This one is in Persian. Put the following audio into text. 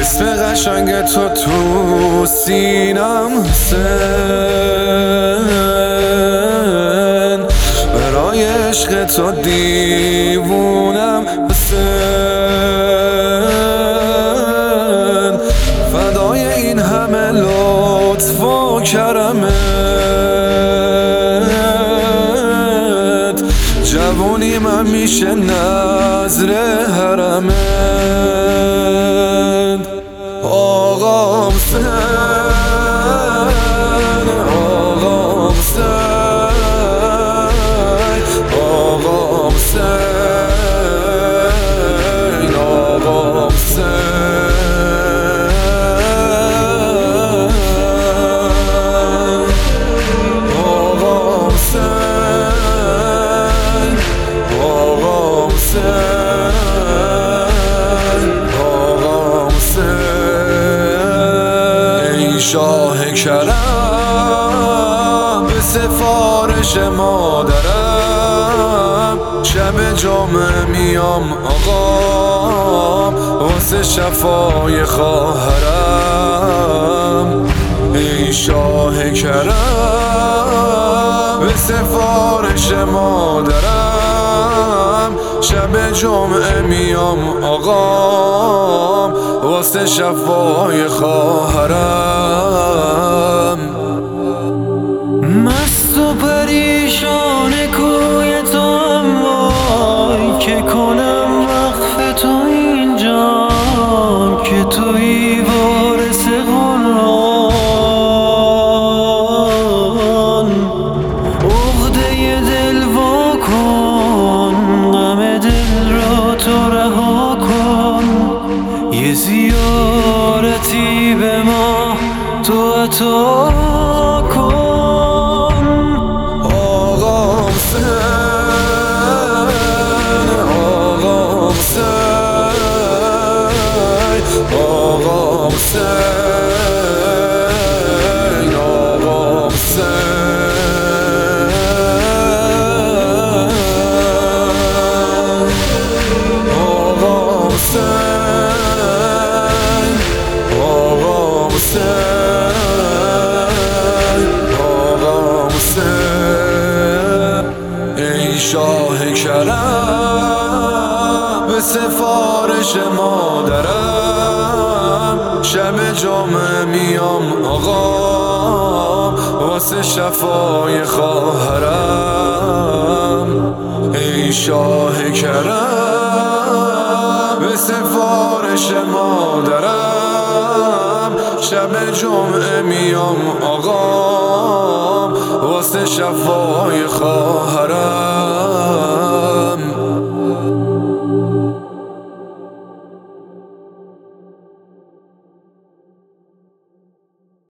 اسم قشنگ تو تو سینم حسین، برای عشق تو دیوونم حسین، فدای این همه لطف و کرمت، جوونی من میشه نظر حرمت. آقا حسین، آقا حسین، آقا حسین، آقا حسین، آقا حسین، آقا حسین، ای شاه کرم به سفارش مادرم، شب جمعه میام آقا واسه شفای خواهرم. ای شاه کرم به سفارش مادرم، شب جمعه میام آقا واسه شفای خواهرم. مست و پریشان کوی تو هم وای، که کنم وقف تو اینجا که توی وارث قرآن. عقده دل وا کن، غم دل را تو رها کن، یه زیارتی به ما تو عطا کن. آقا حسین، آقا حسین، آقا حسین، آقا حسین، آقا حسین، ای شاه کرم به سفارش مادرم، شب جمعه میام آقا واسه شفای خواهرم. ای شاه کرم به سفارش مادرم، شب جمعه میام آقا واسه شفای خواهرم.